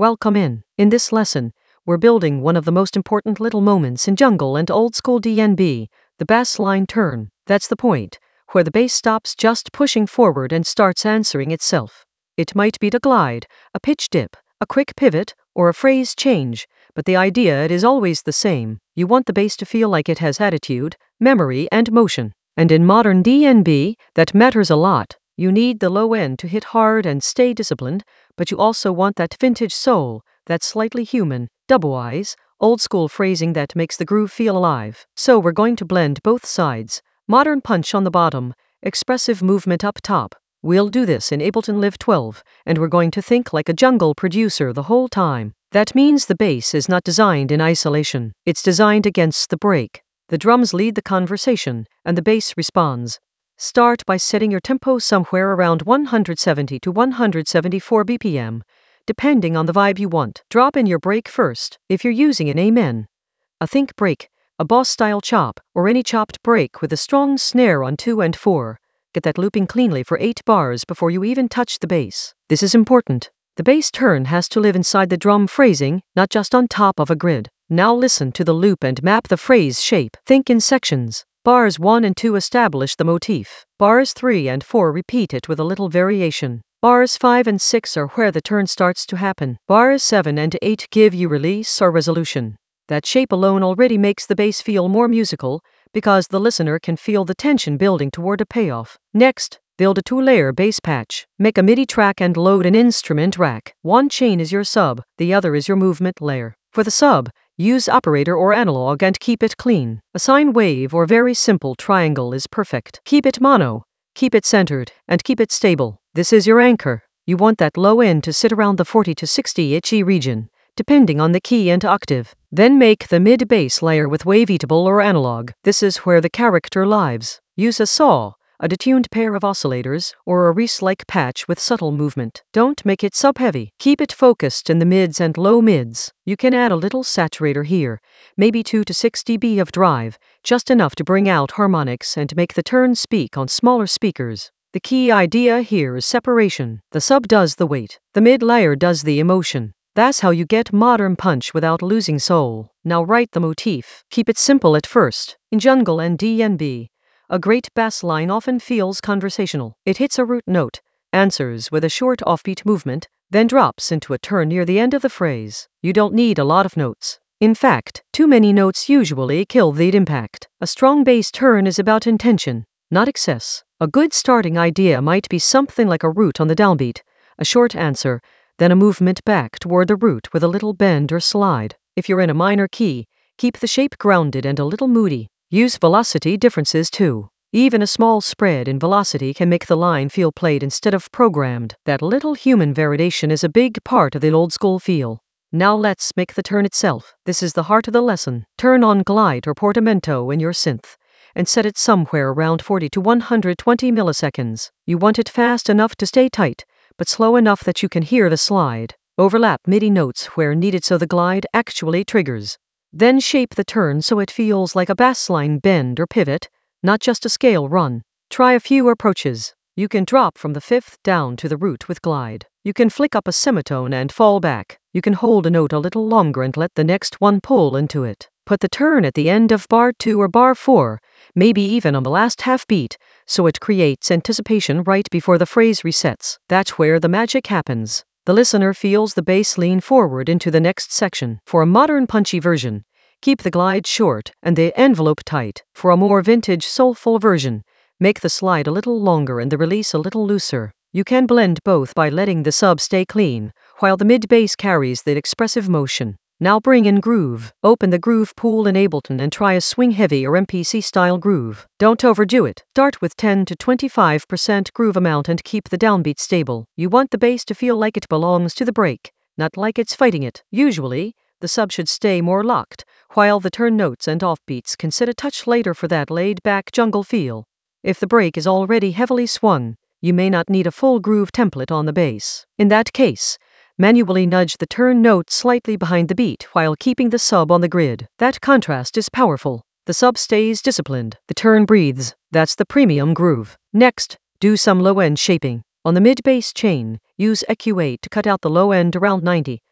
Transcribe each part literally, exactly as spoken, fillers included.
Welcome in. In this lesson, we're building one of the most important little moments in jungle and old school D N B, the bass line turn. That's the point, where the bass stops just pushing forward and starts answering itself. It might be the glide, a pitch dip, a quick pivot, or a phrase change, but the idea it is always the same. You want the bass to feel like it has attitude, memory, and motion. And in modern D N B, that matters a lot. You need the low end to hit hard and stay disciplined, but you also want that vintage soul, that slightly human, double-wise, old-school phrasing that makes the groove feel alive. So we're going to blend both sides. Modern punch on the bottom, expressive movement up top. We'll do this in Ableton Live twelve, and we're going to think like a jungle producer the whole time. That means the bass is not designed in isolation. It's designed against the break. The drums lead the conversation, and the bass responds. Start by setting your tempo somewhere around one hundred seventy to one hundred seventy-four B P M, depending on the vibe you want. Drop in your break first, if you're using an Amen, a think break, a boss-style chop, or any chopped break with a strong snare on two and four. Get that looping cleanly for eight bars before you even touch the bass. This is important. The bass turn has to live inside the drum phrasing, not just on top of a grid. Now listen to the loop and map the phrase shape. Think in sections. Bars one and two establish the motif. Bars three and four repeat it with a little variation. Bars five and six are where the turn starts to happen. Bars seven and eight give you release or resolution. That shape alone already makes the bass feel more musical, because the listener can feel the tension building toward a payoff. Next, build a two-layer bass patch. Make a MIDI track and load an instrument rack. One chain is your sub, the other is your movement layer. For the sub, use operator or analog and keep it clean. A sine wave or very simple triangle is perfect. Keep it mono, keep it centered, and keep it stable. This is your anchor. You want that low end to sit around the forty to sixty H E region, depending on the key and octave. Then make the mid-bass layer with wavetable or analog. This is where the character lives. Use a saw, a detuned pair of oscillators, or a Reese-like patch with subtle movement. Don't make it sub-heavy. Keep it focused in the mids and low mids. You can add a little saturator here, maybe two to six decibels of drive, just enough to bring out harmonics and make the turn speak on smaller speakers. The key idea here is separation. The sub does the weight. The mid layer does the emotion. That's how you get modern punch without losing soul. Now write the motif. Keep it simple at first. In jungle and D N B, a great bass line often feels conversational. It hits a root note, answers with a short offbeat movement, then drops into a turn near the end of the phrase. You don't need a lot of notes. In fact, too many notes usually kill the impact. A strong bass turn is about intention, not excess. A good starting idea might be something like a root on the downbeat, a short answer, then a movement back toward the root with a little bend or slide. If you're in a minor key, keep the shape grounded and a little moody. Use velocity differences too. Even a small spread in velocity can make the line feel played instead of programmed. That little human variation is a big part of the old school feel. Now let's make the turn itself. This is the heart of the lesson. Turn on glide or portamento in your synth, and set it somewhere around forty to one hundred twenty milliseconds. You want it fast enough to stay tight, but slow enough that you can hear the slide. Overlap MIDI notes where needed so the glide actually triggers. Then shape the turn so it feels like a bassline bend or pivot, not just a scale run. Try a few approaches. You can drop from the fifth down to the root with glide. You can flick up a semitone and fall back. You can hold a note a little longer and let the next one pull into it. Put the turn at the end of bar two or bar four, maybe even on the last half beat, so it creates anticipation right before the phrase resets. That's where the magic happens. The listener feels the bass lean forward into the next section. For a modern punchy version, keep the glide short and the envelope tight. For a more vintage soulful version, make the slide a little longer and the release a little looser. You can blend both by letting the sub stay clean, while the mid-bass carries the expressive motion. Now bring in groove. Open the groove pool in Ableton and try a swing-heavy or M P C-style groove. Don't overdo it. Start with ten to twenty-five percent groove amount and keep the downbeat stable. You want the bass to feel like it belongs to the break, not like it's fighting it. Usually, the sub should stay more locked, while the turn notes and offbeats can sit a touch later for that laid-back jungle feel. If the break is already heavily swung, you may not need a full groove template on the bass. In that case, manually nudge the turn note slightly behind the beat while keeping the sub on the grid. That contrast is powerful. The sub stays disciplined. The turn breathes. That's the premium groove. Next, do some low-end shaping. On the mid-bass chain, use E Q eight to cut out the low end around ninety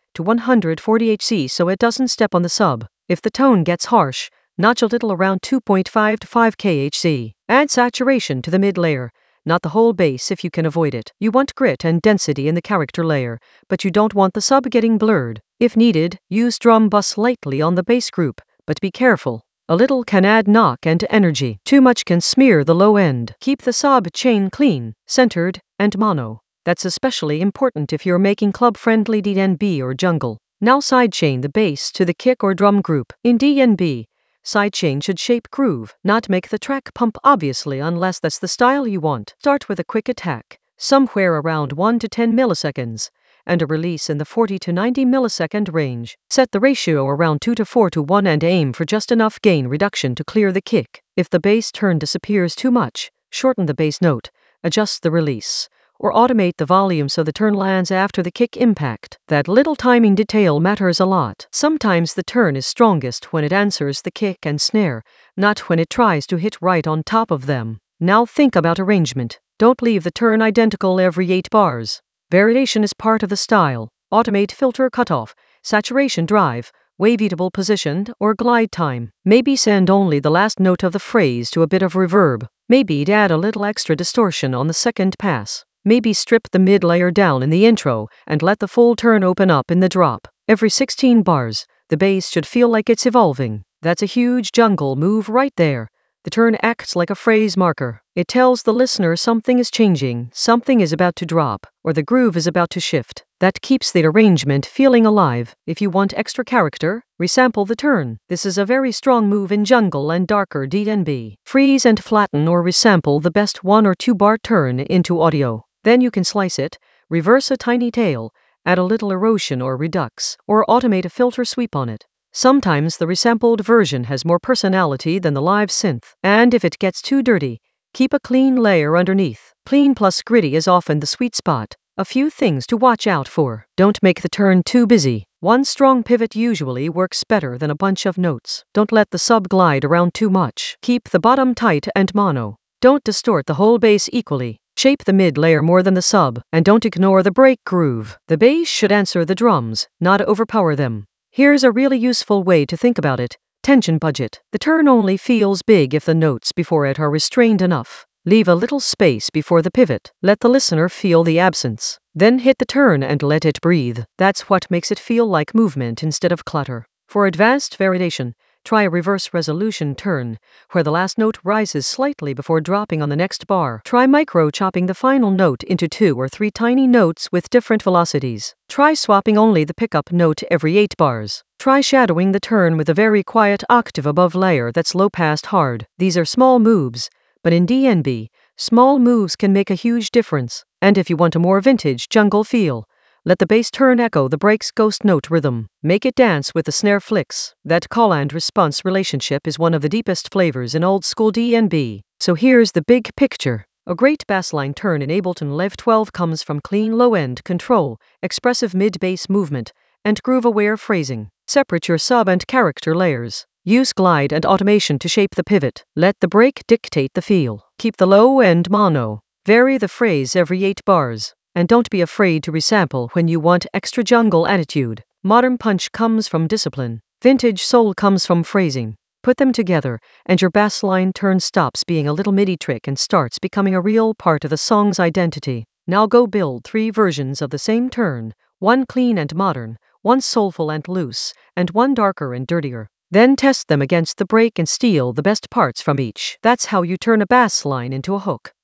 to one hundred forty hertz so it doesn't step on the sub. If the tone gets harsh, notch a little around two point five to five kilohertz. Add saturation to the mid layer, not the whole bass if you can avoid it. You want grit and density in the character layer, but you don't want the sub getting blurred. If needed, use drum bus lightly on the bass group, but be careful. A little can add knock and energy. Too much can smear the low end. Keep the sub chain clean, centered, and mono. That's especially important if you're making club-friendly D N B or jungle. Now sidechain the bass to the kick or drum group. In D N B, sidechain should shape groove, not make the track pump obviously unless that's the style you want. Start with a quick attack, somewhere around one to ten milliseconds, and a release in the forty to ninety millisecond range. Set the ratio around two to four to one and aim for just enough gain reduction to clear the kick. If the bass turn disappears too much, shorten the bass note, adjust the release, or automate the volume so the turn lands after the kick impact. That little timing detail matters a lot. Sometimes the turn is strongest when it answers the kick and snare, not when it tries to hit right on top of them. Now think about arrangement. Don't leave the turn identical every eight bars. Variation is part of the style. Automate filter cutoff, saturation drive, waveatable position, or glide time. Maybe send only the last note of the phrase to a bit of reverb. Maybe add a little extra distortion on the second pass. Maybe strip the mid layer down in the intro and let the full turn open up in the drop. Every sixteen bars, the bass should feel like it's evolving. That's a huge jungle move right there. The turn acts like a phrase marker. It tells the listener something is changing, something is about to drop, or the groove is about to shift. That keeps the arrangement feeling alive. If you want extra character, resample the turn. This is a very strong move in jungle and darker D N B. Freeze and flatten or resample the best one or two bar turn into audio. Then you can slice it, reverse a tiny tail, add a little erosion or redux, or automate a filter sweep on it. Sometimes the resampled version has more personality than the live synth. And if it gets too dirty, keep a clean layer underneath. Clean plus gritty is often the sweet spot. A few things to watch out for. Don't make the turn too busy. One strong pivot usually works better than a bunch of notes. Don't let the sub glide around too much. Keep the bottom tight and mono. Don't distort the whole bass equally. Shape the mid layer more than the sub, and don't ignore the break groove. The bass should answer the drums, not overpower them. Here's a really useful way to think about it. Tension budget. The turn only feels big if the notes before it are restrained enough. Leave a little space before the pivot. Let the listener feel the absence. Then hit the turn and let it breathe. That's what makes it feel like movement instead of clutter. For advanced variation, try a reverse resolution turn, where the last note rises slightly before dropping on the next bar. Try micro-chopping the final note into two or three tiny notes with different velocities. Try swapping only the pickup note every eight bars. Try shadowing the turn with a very quiet octave above layer that's low-passed hard. These are small moves, but in D N B, small moves can make a huge difference. And if you want a more vintage jungle feel, let the bass turn echo the break's ghost note rhythm. Make it dance with the snare flicks. That call and response relationship is one of the deepest flavors in old school D N B. So here's the big picture. A great bassline turn in Ableton Live twelve comes from clean low-end control, expressive mid-bass movement, and groove-aware phrasing. Separate your sub and character layers. Use glide and automation to shape the pivot. Let the break dictate the feel. Keep the low-end mono. Vary the phrase every eight bars. And don't be afraid to resample when you want extra jungle attitude. Modern punch comes from discipline. Vintage soul comes from phrasing. Put them together, and your bassline turn stops being a little MIDI trick and starts becoming a real part of the song's identity. Now go build three versions of the same turn, one clean and modern, one soulful and loose, and one darker and dirtier. Then test them against the break and steal the best parts from each. That's how you turn a bassline into a hook.